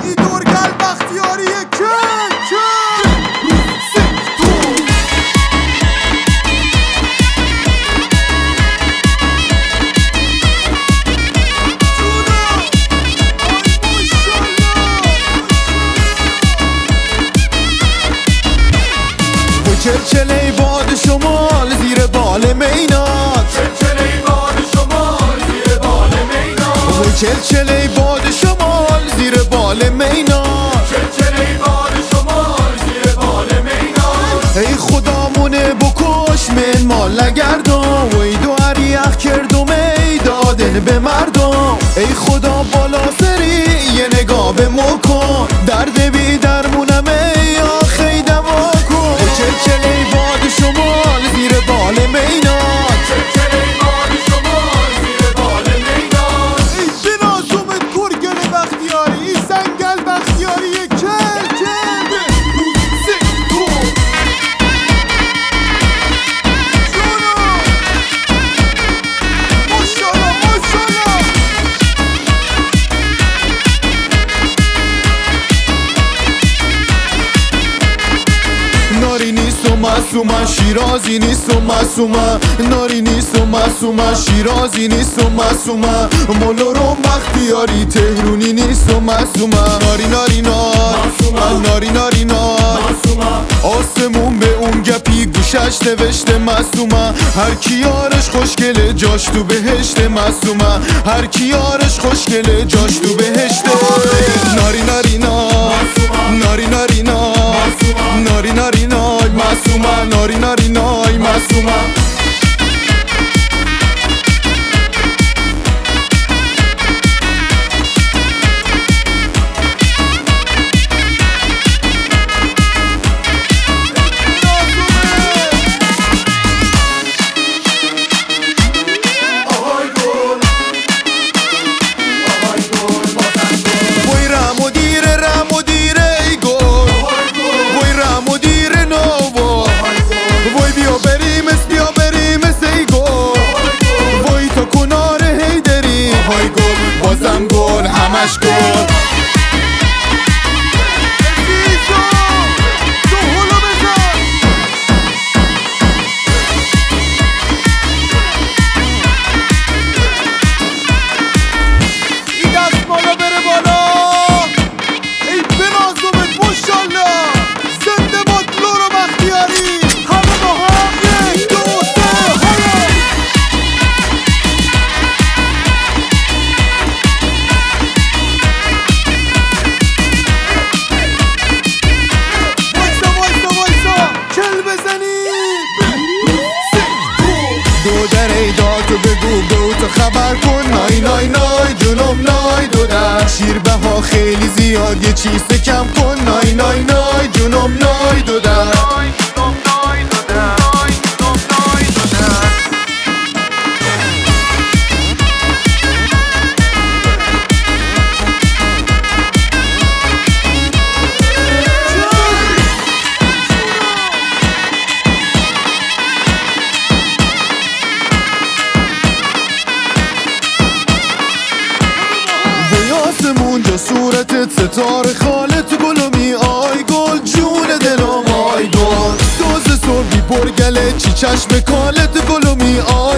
این دورگل بختیاریه که چلچله باد شمال زیر بال مینات، چلچله باد شمال زیر بال مینات، چلچله باد شمال زیر بال مینات، چلچله باد شمال زیر بال مینات. ای خدامونه بکش من مال نگردم، وی دو یخ کردم ای دادن به مردم. ای خدا بالا سری یه نگاه به ما کن، درد بی درمونم ای آخی دوا کن. چلچله باد شمال زیر بال مینات، چلچله باد شمال زیر بال مینات. ای جنازومت گرگل بختیاری، ای سنگل بختیاری ناری نیست و معصومه شیرازی نیست و معصومه، ناری نیست و معصومه شیرازی نیست و معصومه، مولورم بختیاری تهرونی نیست و معصومه. ناری ناری نار ناری ناری نار آسمون به اون گپی گوشش نوشته معصومه، هر کی یارش خوشگله جاش تو بهشت معصومه، هر کی یارش خوشگله جاش تو بهشت. ناری ناری نار ناری ناری نار ناری ناری نای معصومه، ناری ناری نای معصومه. بازم گل همش گل این دست بالا بره بالا. ای بنازومت ماشالله، زنده باد لورو بختیاری. همه با هم یک دو سه هلا. کل بزنید دو در ایداتو بگو دو تو خبر کن. نای نای نای جنوب نای دو در شیربه ها خیلی زیاد یه چیز کم کن. نای نای نای جنوب نای دو در اونجا صورتت ستاره خالت گلومی آی گل جون دلم آی گل دوز صبحی پرگله چی چشم کالت گلومی آی